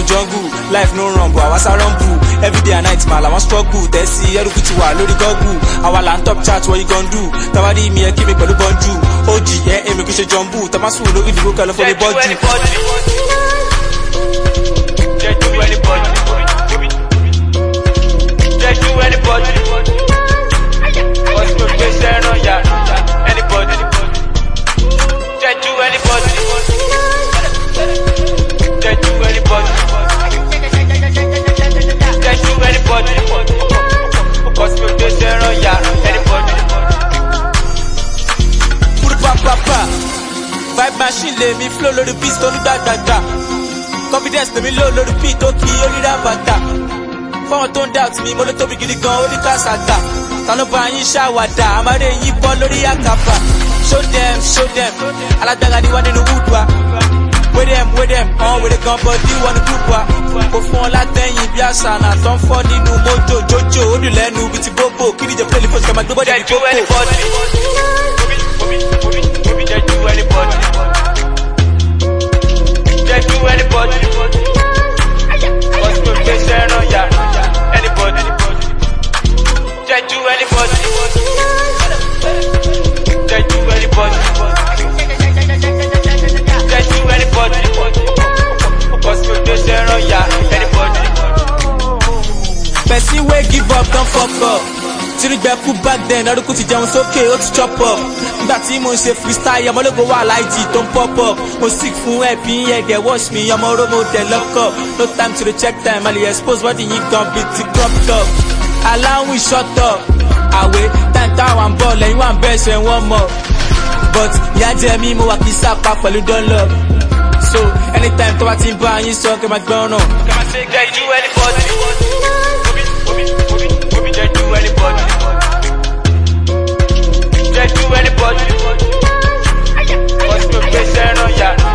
jungle, life no run but àwa sá rumble. Everyday and night man làwọn struggle, tẹ̀sí ẹrúkú ti wà lórí Google. Àwa là ń top chat what you gon do, tàwárí mi ẹ kí mi pẹ̀lú bọ́njú. OG ẹ èmi kì í ṣe jumble, tàbá sùn lórí ìdìbò kẹlẹ́ fún mi bọ́jú. Vibe machine lè mi flow lórí beat tó ní gbàgbàgbà. Confidence lè mi low lórí beat tó kì í ó ríra bàtà. Fọ́wọ́n tó ń doubt mi mo ló tóbi gidi gan ó ní kásàtà. Ta ló bá yín ṣàwàdà àmàlẹ́ yín bọ́ lórí àkàfà. Show them, alágbára ni wọ́n nínú wood wa. With them, wèrè gan bọ́dí wọn ní group wa. Kò fún ọ látẹ̀yìn bí àṣà náà tó ń fọ́ nínú mojo jojo. Ó dùn lẹ́nu bíi ti gbogbo kí ni jẹ́ play the first kẹ́ máa gbé bọ́dí ní gbogbo. Person wey give up don fuck up. Tirigbẹ́kú back then ọdún kù ti jẹun sókè ó ti chop up. Nígbà tí mo ń ṣe freestyle ọmọlógo wà láìjì tó ń pop up. Mo sick fún ẹ̀bí ẹ̀dẹ̀ wash me ọmọ oromo dẹ̀ lock up. No time to dey check time àlè expose body yìí gan bí ti cropped up. Aláwìn shut up. Àwẹ̀ time táwa ń bọ̀ lẹ́yìn wà ń bẹ̀ ṣe wọ́n mọ̀. But ìyá jẹ mí mo wà kí sápá pẹ̀lú Dunlop. So anytime tó bá ti ń bá yín sọ kẹ́ máa gbọ́ràn. Kẹ́ máa ṣe get you anybody. Just do anybody. What's your best?